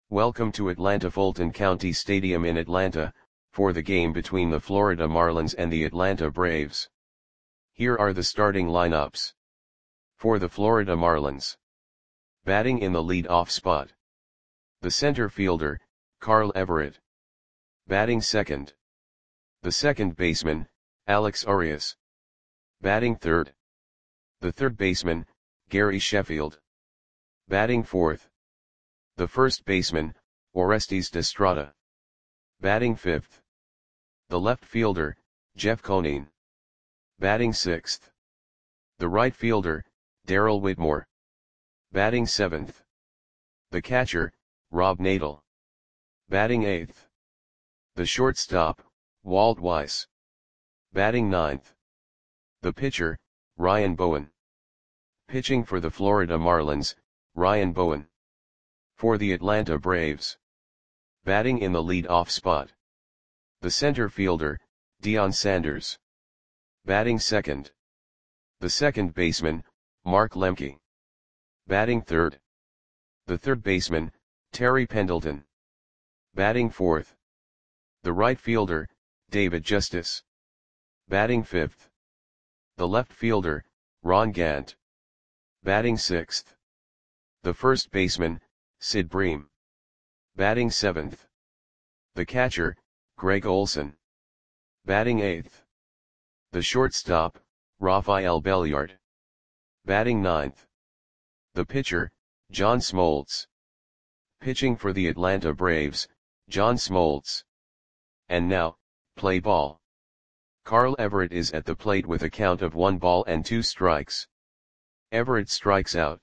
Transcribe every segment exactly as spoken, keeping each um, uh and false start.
Welcome to Atlanta Fulton County Stadium in Atlanta, for the game between the Florida Marlins and the Atlanta Braves. Here are the starting lineups. For the Florida Marlins. Batting in the lead-off spot. The center fielder, Carl Everett. Batting second. The second baseman, Alex Arias. Batting third. The third baseman, Gary Sheffield. Batting fourth. The first baseman, Orestes Destrada. Batting fifth. The left fielder, Jeff Conine. Batting sixth. The right fielder, Darrell Whitmore. Batting seventh. The catcher, Rob Nadel. Batting eighth. The shortstop, Walt Weiss. Batting ninth. The pitcher, Ryan Bowen. Pitching for the Florida Marlins, Ryan Bowen. For the Atlanta Braves. Batting in the lead-off spot. The center fielder, Deion Sanders. Batting second. The second baseman, Mark Lemke. Batting third. The third baseman, Terry Pendleton. Batting fourth. The right fielder, David Justice. Batting fifth. The left fielder, Ron Gant. Batting sixth. The first baseman, Sid Bream. Batting seventh. The catcher, Greg Olson. Batting eighth. The shortstop, Rafael Belliard. Batting ninth. The pitcher, John Smoltz. Pitching for the Atlanta Braves, John Smoltz. And now, play ball. Carl Everett is at the plate with a count of one ball and two strikes. Everett strikes out.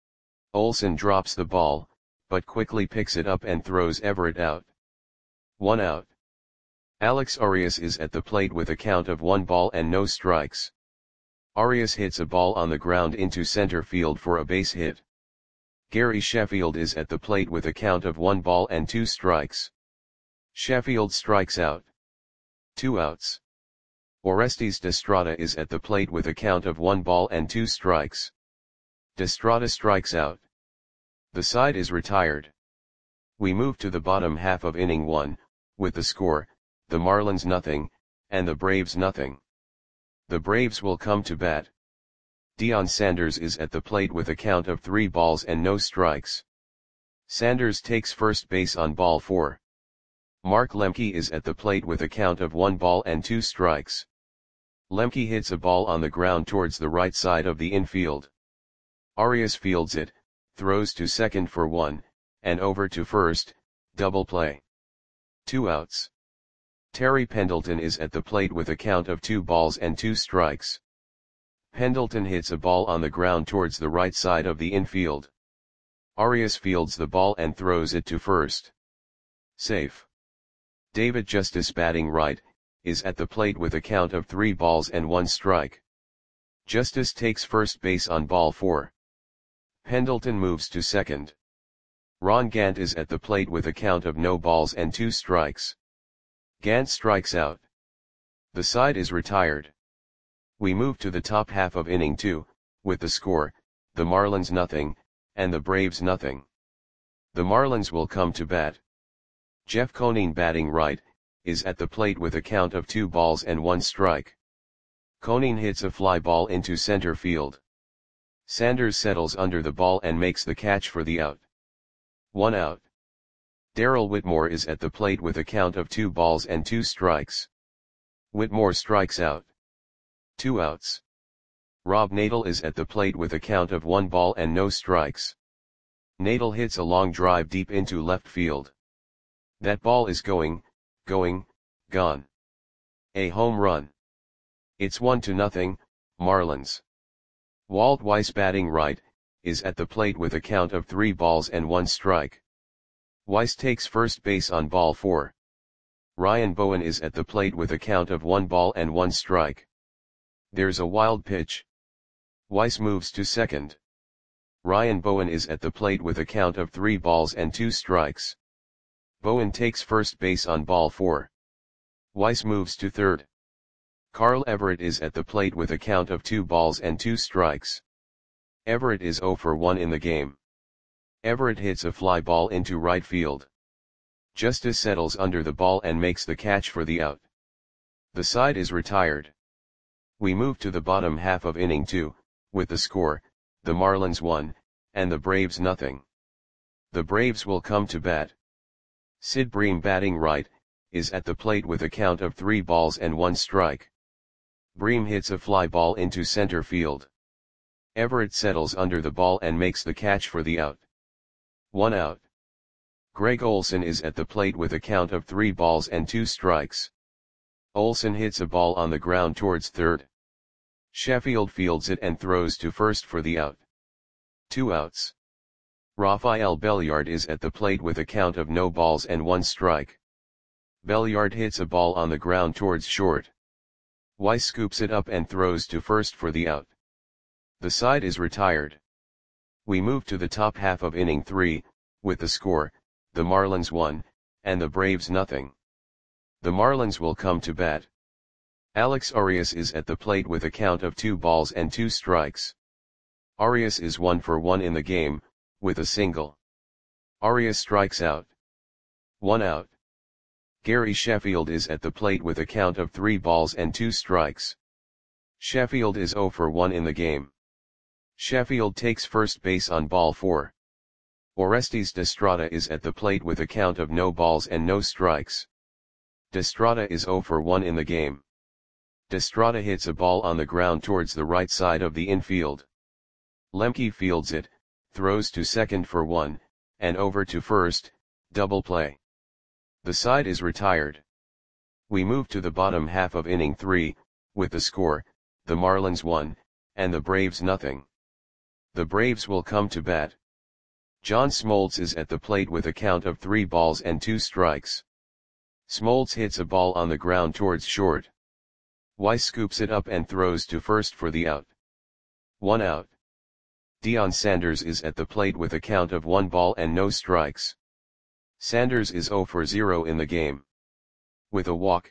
Olson drops the ball, but quickly picks it up and throws Everett out. One out. Alex Arias is at the plate with a count of one ball and no strikes. Arias hits a ball on the ground into center field for a base hit. Gary Sheffield is at the plate with a count of one ball and two strikes. Sheffield strikes out. Two outs. Orestes Destrada is at the plate with a count of one ball and two strikes. Destrada strikes out. The side is retired. We move to the bottom half of inning one, with the score, the Marlins nothing, and the Braves nothing. The Braves will come to bat. Deion Sanders is at the plate with a count of three balls and no strikes. Sanders takes first base on ball four. Mark Lemke is at the plate with a count of one ball and two strikes. Lemke hits a ball on the ground towards the right side of the infield. Arias fields it, throws to second for one, and over to first, double play. Two outs. Terry Pendleton is at the plate with a count of two balls and two strikes. Pendleton hits a ball on the ground towards the right side of the infield. Arias fields the ball and throws it to first. Safe. David Justice, batting right, is at the plate with a count of three balls and one strike. Justice takes first base on ball four. Pendleton moves to second. Ron Gant is at the plate with a count of no balls and two strikes. Gant strikes out. The side is retired. We move to the top half of inning two, with the score, the Marlins nothing, and the Braves nothing. The Marlins will come to bat. Jeff Conine, batting right, is at the plate with a count of two balls and one strike. Conine hits a fly ball into center field. Sanders settles under the ball and makes the catch for the out. One out. Darrell Whitmore is at the plate with a count of two balls and two strikes. Whitmore strikes out. Two outs. Rob Nadel is at the plate with a count of one ball and no strikes. Nadel hits a long drive deep into left field. That ball is going, going, gone. A home run. It's one to nothing, Marlins. Walt Weiss, batting right, is at the plate with a count of three balls and one strike. Weiss takes first base on ball four. Ryan Bowen is at the plate with a count of one ball and one strike. There's a wild pitch. Weiss moves to second. Ryan Bowen is at the plate with a count of three balls and two strikes. Bowen takes first base on ball four. Weiss moves to third. Carl Everett is at the plate with a count of two balls and two strikes. Everett is zero for one in the game. Everett hits a fly ball into right field. Justice settles under the ball and makes the catch for the out. The side is retired. We move to the bottom half of inning two, with the score, the Marlins one, and the Braves nothing. The Braves will come to bat. Sid Bream, batting right, is at the plate with a count of three balls and one strike. Bream hits a fly ball into center field. Everett settles under the ball and makes the catch for the out. One out. Greg Olson is at the plate with a count of three balls and two strikes. Olson hits a ball on the ground towards third. Sheffield fields it and throws to first for the out. Two outs. Rafael Belliard is at the plate with a count of no balls and one strike. Belliard hits a ball on the ground towards short. Weiss scoops it up and throws to first for the out. The side is retired. We move to the top half of inning three, with the score, the Marlins one, and the Braves nothing. The Marlins will come to bat. Alex Arias is at the plate with a count of two balls and two strikes. Arias is one for one in the game, with a single. Arias strikes out. One out. Gary Sheffield is at the plate with a count of three balls and two strikes. Sheffield is zero for one in the game. Sheffield takes first base on ball four. Orestes Destrada is at the plate with a count of no balls and no strikes. Destrada is zero for one in the game. Destrada hits a ball on the ground towards the right side of the infield. Lemke fields it, throws to second for one, and over to first, double play. The side is retired. We move to the bottom half of inning three, with the score, the Marlins one, and the Braves nothing. The Braves will come to bat. John Smoltz is at the plate with a count of three balls and two strikes. Smoltz hits a ball on the ground towards short. Weiss scoops it up and throws to first for the out. One out. Deion Sanders is at the plate with a count of one ball and no strikes. Sanders is zero for zero in the game. With a walk.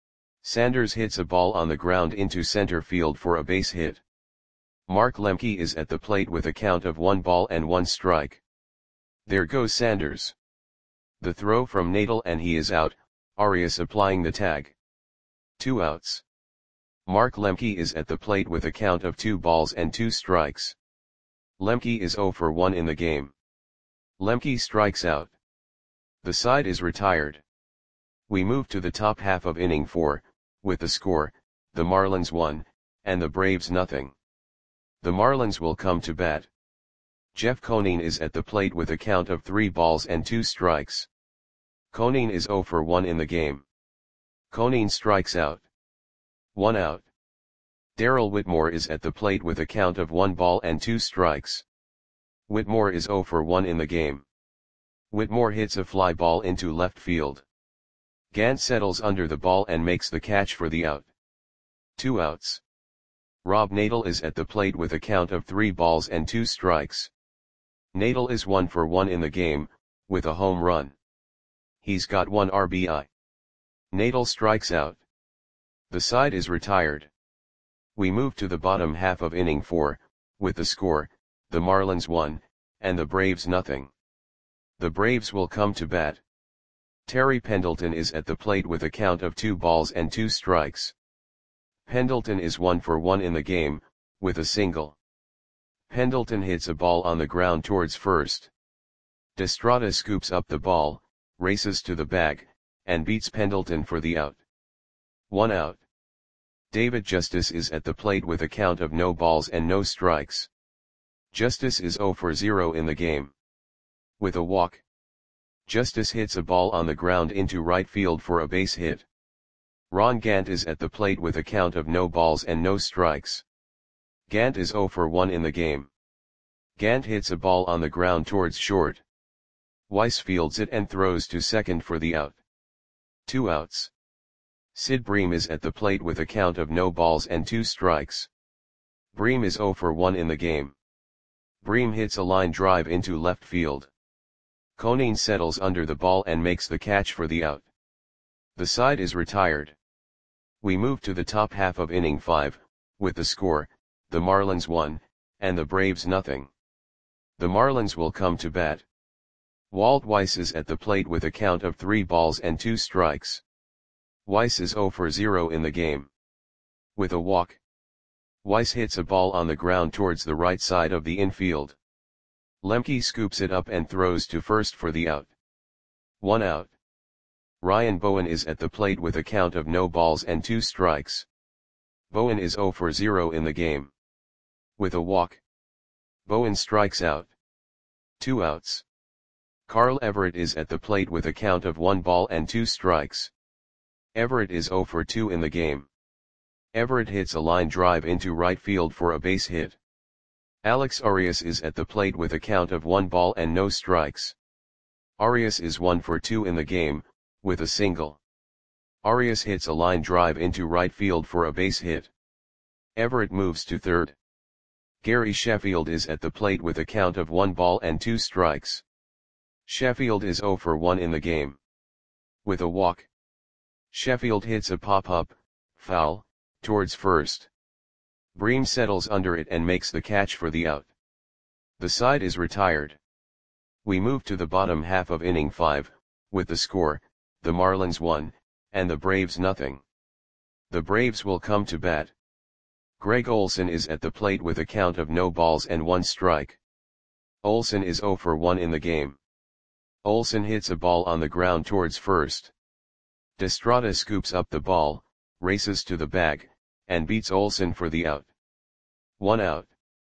Sanders hits a ball on the ground into center field for a base hit. Mark Lemke is at the plate with a count of one ball and one strike. There goes Sanders. The throw from Nadel and he is out, Arias applying the tag. Two outs. Mark Lemke is at the plate with a count of two balls and two strikes. Lemke is zero for one in the game. Lemke strikes out. The side is retired. We move to the top half of inning four, with the score, the Marlins one, and the Braves nothing. The Marlins will come to bat. Jeff Conine is at the plate with a count of three balls and two strikes. Conine is zero for one in the game. Conine strikes out. One out. Darrell Whitmore is at the plate with a count of one ball and two strikes. Whitmore is zero for one in the game. Whitmore hits a fly ball into left field. Gant settles under the ball and makes the catch for the out. Two outs. Rob Nadel is at the plate with a count of three balls and two strikes. Nadel is one for one in the game, with a home run. He's got one R B I. Nadel strikes out. The side is retired. We move to the bottom half of inning four, with the score, the Marlins one, and the Braves nothing. The Braves will come to bat. Terry Pendleton is at the plate with a count of two balls and two strikes. Pendleton is one for one in the game, with a single. Pendleton hits a ball on the ground towards first. Destrada scoops up the ball, races to the bag, and beats Pendleton for the out. One out. David Justice is at the plate with a count of no balls and no strikes. Justice is zero for zero in the game. With a walk. Justice hits a ball on the ground into right field for a base hit. Ron Gant is at the plate with a count of no balls and no strikes. Gant is zero for one in the game. Gant hits a ball on the ground towards short. Weiss fields it and throws to second for the out. Two outs. Sid Bream is at the plate with a count of no balls and two strikes. Bream is zero for one in the game. Bream hits a line drive into left field. Conine settles under the ball and makes the catch for the out. The side is retired. We move to the top half of inning five, with the score, the Marlins one, and the Braves nothing. The Marlins will come to bat. Walt Weiss is at the plate with a count of three balls and two strikes. Weiss is zero for zero in the game. With a walk. Weiss hits a ball on the ground towards the right side of the infield. Lemke scoops it up and throws to first for the out. One out. Ryan Bowen is at the plate with a count of no balls and two strikes. Bowen is zero for zero in the game. With a walk. Bowen strikes out. Two outs. Carl Everett is at the plate with a count of one ball and two strikes. Everett is zero for two in the game. Everett hits a line drive into right field for a base hit. Alex Arias is at the plate with a count of one ball and no strikes. Arias is one for two in the game, with a single. Arias hits a line drive into right field for a base hit. Everett moves to third. Gary Sheffield is at the plate with a count of one ball and two strikes. Sheffield is zero for one in the game. With a walk. Sheffield hits a pop-up, foul, towards first. Bream settles under it and makes the catch for the out. The side is retired. We move to the bottom half of inning five, with the score, the Marlins one, and the Braves nothing. The Braves will come to bat. Greg Olson is at the plate with a count of no balls and one strike. Olson is zero for one in the game. Olson hits a ball on the ground towards first. Destrada scoops up the ball, races to the bag, and beats Olson for the out. One out.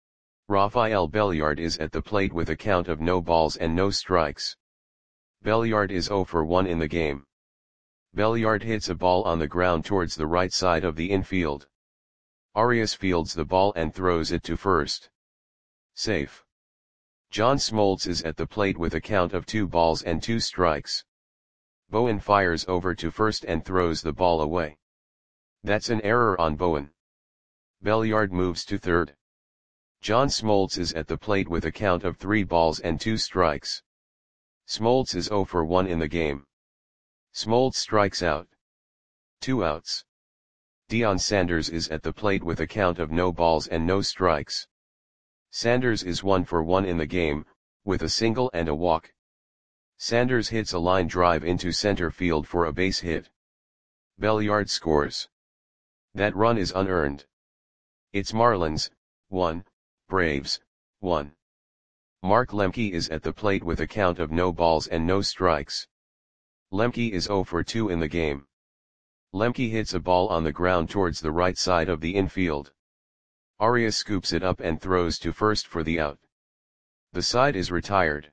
Rafael Belliard is at the plate with a count of no balls and no strikes. Belliard is zero for one in the game. Belliard hits a ball on the ground towards the right side of the infield. Arias fields the ball and throws it to first. Safe. John Smoltz is at the plate with a count of two balls and two strikes. Bowen fires over to first and throws the ball away. That's an error on Bowen. Belliard moves to third. John Smoltz is at the plate with a count of three balls and two strikes. Smoltz is zero for one in the game. Smoltz strikes out. Two outs. Deion Sanders is at the plate with a count of no balls and no strikes. Sanders is one for one in the game, with a single and a walk. Sanders hits a line drive into center field for a base hit. Belliard scores. That run is unearned. It's Marlins, one, Braves, one. Mark Lemke is at the plate with a count of no balls and no strikes. Lemke is zero for two in the game. Lemke hits a ball on the ground towards the right side of the infield. Arias scoops it up and throws to first for the out. The side is retired.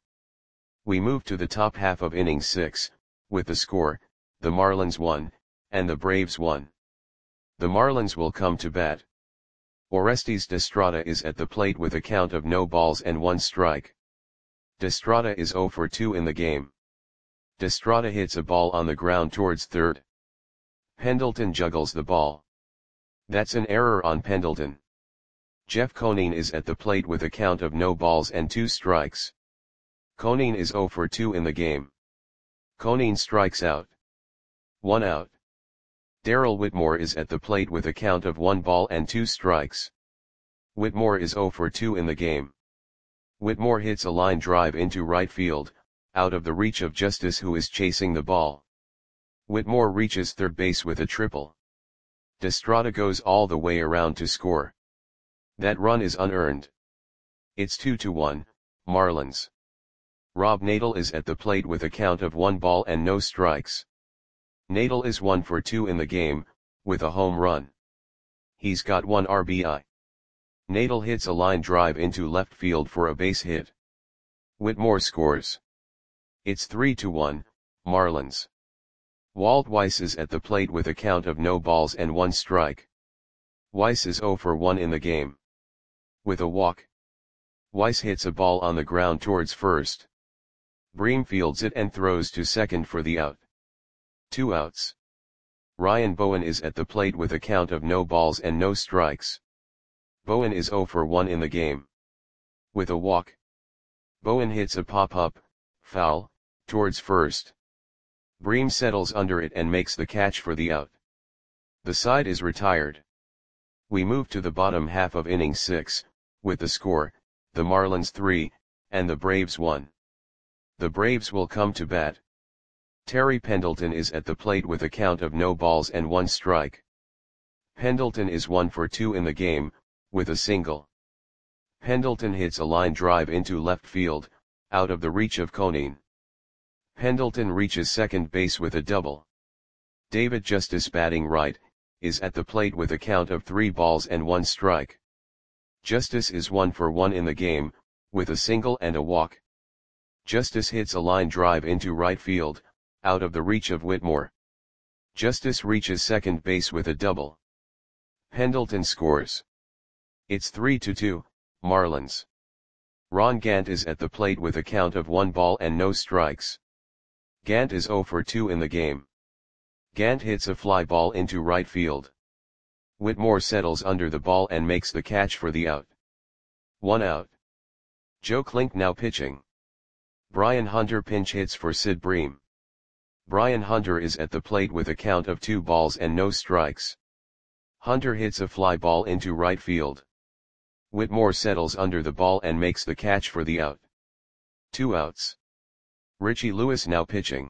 We move to the top half of inning six, with the score, the Marlins one, and the Braves one. The Marlins will come to bat. Orestes Destrada is at the plate with a count of no balls and one strike. Destrada is zero for two in the game. Destrada hits a ball on the ground towards third. Pendleton juggles the ball. That's an error on Pendleton. Jeff Conine is at the plate with a count of no balls and two strikes. Conine is zero for two in the game. Conine strikes out. One out. Darrell Whitmore is at the plate with a count of one ball and two strikes. Whitmore is zero for two in the game. Whitmore hits a line drive into right field, out of the reach of Justice, who is chasing the ball. Whitmore reaches third base with a triple. Destrada goes all the way around to score. That run is unearned. It's two to one, Marlins. Rob Nadel is at the plate with a count of one ball and no strikes. Nadel is one for two in the game, with a home run. He's got one R B I. Nadel hits a line drive into left field for a base hit. Whitmore scores. It's three to one, Marlins. Walt Weiss is at the plate with a count of no balls and one strike. Weiss is zero for one in the game. With a walk. Weiss hits a ball on the ground towards first. Bream fields it and throws to second for the out. Two outs. Ryan Bowen is at the plate with a count of no balls and no strikes. Bowen is zero for one in the game. With a walk. Bowen hits a pop-up, foul, towards first. Bream settles under it and makes the catch for the out. The side is retired. We move to the bottom half of inning six, with the score, the Marlins three, and the Braves one. The Braves will come to bat. Terry Pendleton is at the plate with a count of no balls and one strike. Pendleton is one for two in the game, with a single. Pendleton hits a line drive into left field, out of the reach of Conine. Pendleton reaches second base with a double. David Justice, batting right, is at the plate with a count of three balls and one strike. Justice is one for one in the game, with a single and a walk. Justice hits a line drive into right field, out of the reach of Whitmore. Justice reaches second base with a double. Pendleton scores. It's three to two, Marlins. Ron Gant is at the plate with a count of one ball and no strikes. Gant is zero for two in the game. Gant hits a fly ball into right field. Whitmore settles under the ball and makes the catch for the out. One out. Joe Klink now pitching. Brian Hunter pinch hits for Sid Bream. Brian Hunter is at the plate with a count of two balls and no strikes. Hunter hits a fly ball into right field. Whitmore settles under the ball and makes the catch for the out. Two outs. Richie Lewis now pitching.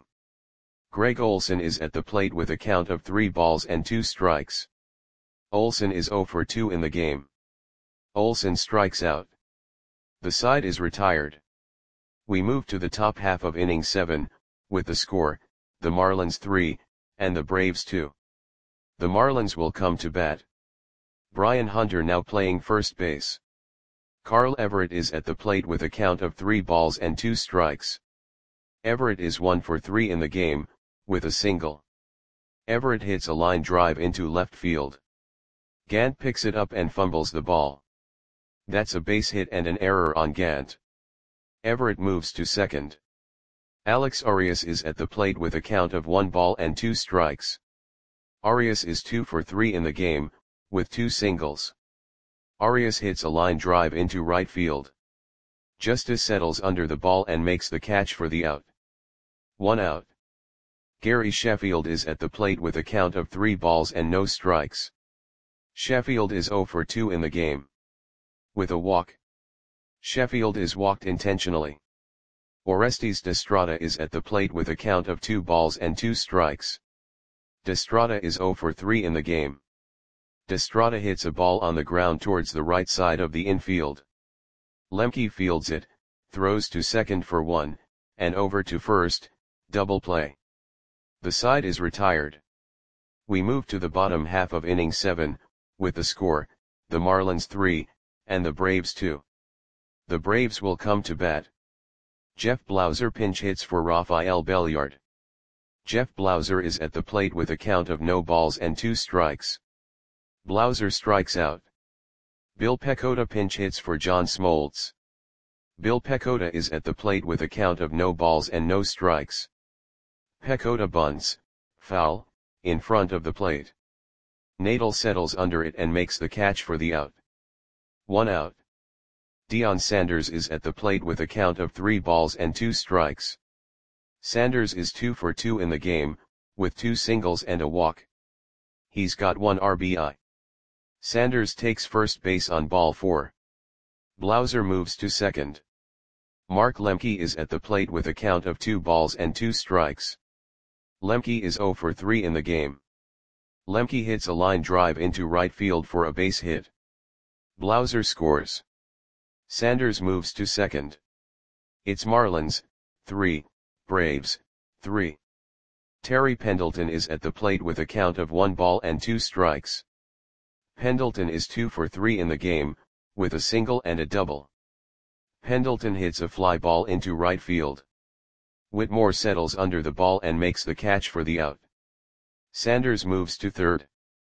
Greg Olson is at the plate with a count of three balls and two strikes. Olson is zero for two in the game. Olson strikes out. The side is retired. We move to the top half of inning seven, with the score, the Marlins three, and the Braves two. The Marlins will come to bat. Brian Hunter now playing first base. Carl Everett is at the plate with a count of three balls and two strikes. Everett is one for three in the game, with a single. Everett hits a line drive into left field. Gant picks it up and fumbles the ball. That's a base hit and an error on Gant. Everett moves to second. Alex Arias is at the plate with a count of one ball and two strikes. Arias is two for three in the game, with two singles. Arias hits a line drive into right field. Justice settles under the ball and makes the catch for the out. One out. Gary Sheffield is at the plate with a count of three balls and no strikes. Sheffield is zero for two in the game. With a walk. Sheffield is walked intentionally. Orestes Destrada is at the plate with a count of two balls and two strikes. Destrada is zero for three in the game. Destrada hits a ball on the ground towards the right side of the infield. Lemke fields it, throws to second for one, and over to first, double play. The side is retired. We move to the bottom half of inning seven, with the score, the Marlins three, and the Braves two. The Braves will come to bat. Jeff Blauser pinch hits for Rafael Belliard. Jeff Blauser is at the plate with a count of no balls and two strikes. Blauser strikes out. Bill Pecota pinch hits for John Smoltz. Bill Pecota is at the plate with a count of no balls and no strikes. Pecota bunts, foul, in front of the plate. Nadal settles under it and makes the catch for the out. One out. Deion Sanders is at the plate with a count of three balls and two strikes. Sanders is two for two in the game, with two singles and a walk. He's got one R B I. Sanders takes first base on ball four. Blauser moves to second. Mark Lemke is at the plate with a count of two balls and two strikes. Lemke is zero for three in the game. Lemke hits a line drive into right field for a base hit. Blauser scores. Sanders moves to second. It's Marlins, three, Braves, three. Terry Pendleton is at the plate with a count of one ball and two strikes. Pendleton is two for three in the game, with a single and a double. Pendleton hits a fly ball into right field. Whitmore settles under the ball and makes the catch for the out. Sanders moves to third.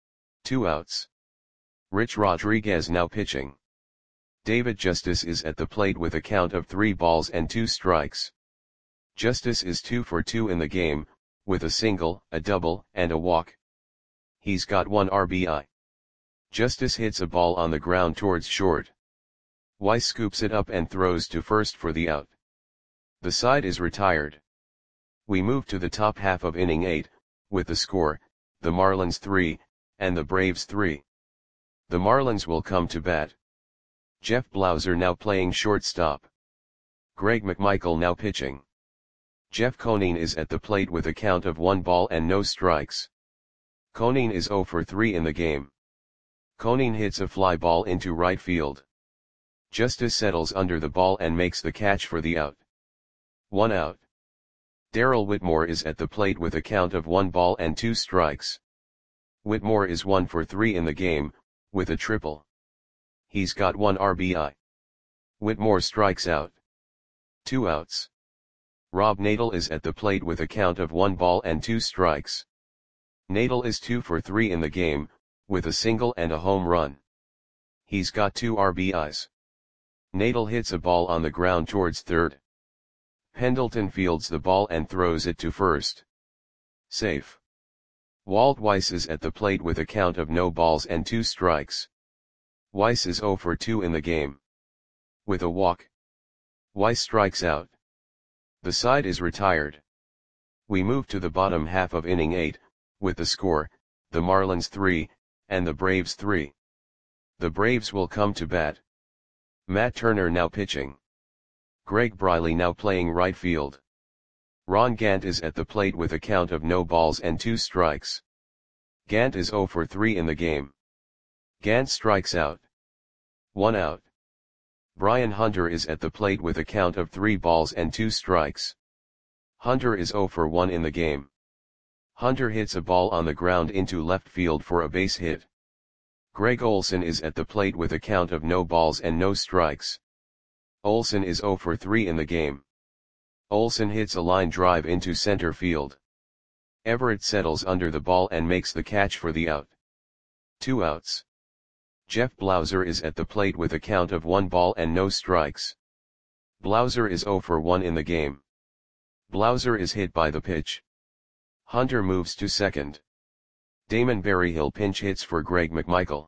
Two outs. Rich Rodriguez now pitching. David Justice is at the plate with a count of three balls and two strikes. Justice is two for two in the game, with a single, a double, and a walk. He's got one R B I. Justice hits a ball on the ground towards short. Weiss scoops it up and throws to first for the out. The side is retired. We move to the top half of inning eight, with the score, the Marlins three, and the Braves three. The Marlins will come to bat. Jeff Blauser now playing shortstop. Greg McMichael now pitching. Jeff Conine is at the plate with a count of one ball and no strikes. Conine is zero for three in the game. Conine hits a fly ball into right field. Justice settles under the ball and makes the catch for the out. One out. Darrell Whitmore is at the plate with a count of one ball and two strikes. Whitmore is one for three in the game, with a triple. He's got one R B I. Whitmore strikes out. Two outs. Rob Nadel is at the plate with a count of one ball and two strikes. Nadel is two for three in the game, with a single and a home run. He's got two R B Is. Nadel hits a ball on the ground towards third. Pendleton fields the ball and throws it to first. Safe. Walt Weiss is at the plate with a count of no balls and two strikes. Weiss is zero for two in the game. With a walk. Weiss strikes out. The side is retired. We move to the bottom half of inning eight, with the score, the Marlins three, and the Braves three. The Braves will come to bat. Matt Turner now pitching. Greg Briley now playing right field. Ron Gant is at the plate with a count of no balls and two strikes. Gant is zero for three in the game. Gant strikes out. One out. Brian Hunter is at the plate with a count of three balls and two strikes. Hunter is zero for one in the game. Hunter hits a ball on the ground into left field for a base hit. Greg Olson is at the plate with a count of no balls and no strikes. Olson is zero for three in the game. Olson hits a line drive into center field. Everett settles under the ball and makes the catch for the out. Two outs. Jeff Blauser is at the plate with a count of one ball and no strikes. Blauser is zero for one in the game. Blauser is hit by the pitch. Hunter moves to second. Damon Berryhill pinch hits for Greg McMichael.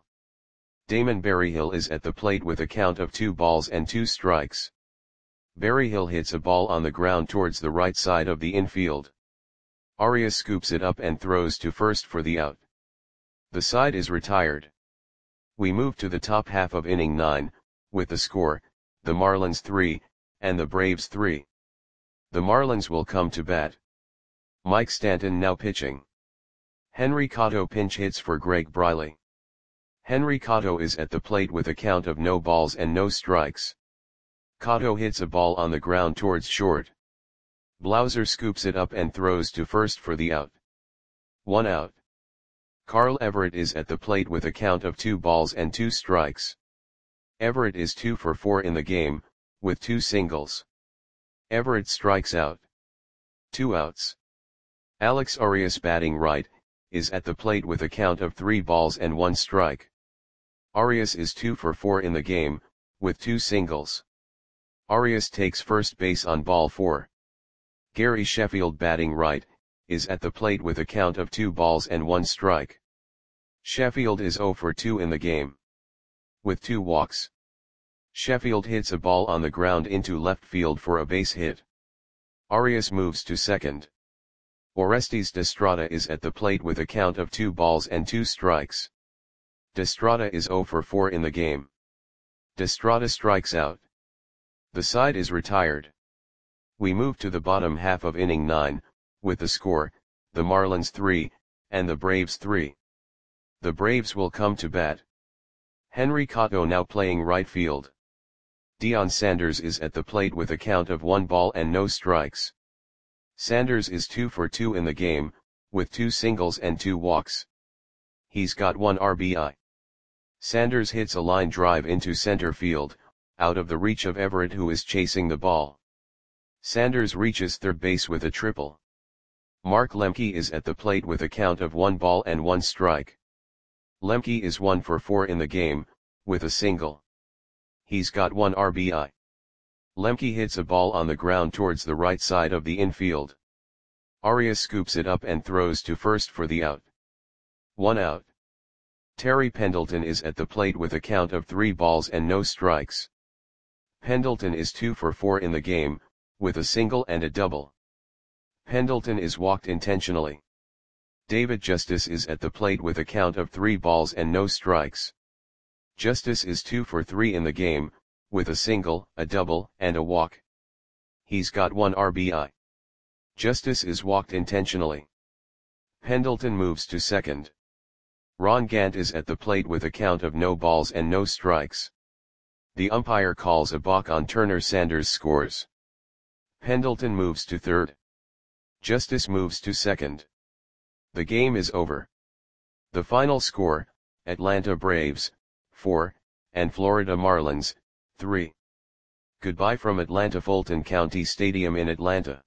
Damon Berryhill is at the plate with a count of two balls and two strikes. Berryhill hits a ball on the ground towards the right side of the infield. Arias scoops it up and throws to first for the out. The side is retired. We move to the top half of inning nine, with the score, the Marlins three, and the Braves three. The Marlins will come to bat. Mike Stanton now pitching. Henry Cotto pinch hits for Greg Briley. Henry Cotto is at the plate with a count of no balls and no strikes. Cotto hits a ball on the ground towards short. Blauser scoops it up and throws to first for the out. One out. Carl Everett is at the plate with a count of two balls and two strikes. Everett is two for four in the game, with two singles. Everett strikes out. Two outs. Alex Arias batting right, is at the plate with a count of three balls and one strike. Arias is two for four in the game, with two singles. Arias takes first base on ball four. Gary Sheffield batting right, is at the plate with a count of two balls and one strike. Sheffield is zero for two in the game. With two walks. Sheffield hits a ball on the ground into left field for a base hit. Arias moves to second. Orestes Destrada is at the plate with a count of two balls and two strikes. Destrada is zero for four in the game. Destrada strikes out. The side is retired. We move to the bottom half of inning nine, with the score, the Marlins three, and the Braves three. The Braves will come to bat. Henry Cotto now playing right field. Deion Sanders is at the plate with a count of one ball and no strikes. Sanders is two for two in the game, with two singles and two walks. He's got one R B I. Sanders hits a line drive into center field, out of the reach of Everett who is chasing the ball. Sanders reaches third base with a triple. Mark Lemke is at the plate with a count of one ball and one strike. Lemke is one for four in the game, with a single. He's got one R B I. Lemke hits a ball on the ground towards the right side of the infield. Arias scoops it up and throws to first for the out. One out. Terry Pendleton is at the plate with a count of three balls and no strikes. Pendleton is two for four in the game, with a single and a double. Pendleton is walked intentionally. David Justice is at the plate with a count of three balls and no strikes. Justice is two for three in the game, with a single, a double, and a walk. he's got one R B I. Justice is walked intentionally. Pendleton moves to second. Ron Gant is at the plate with a count of no balls and no strikes. The umpire calls a balk on Turner. Sanders scores. Pendleton moves to third. Justice moves to second. The game is over. The final score, Atlanta Braves, four, and Florida Marlins, three. Goodbye from Atlanta. Fulton County Stadium in Atlanta.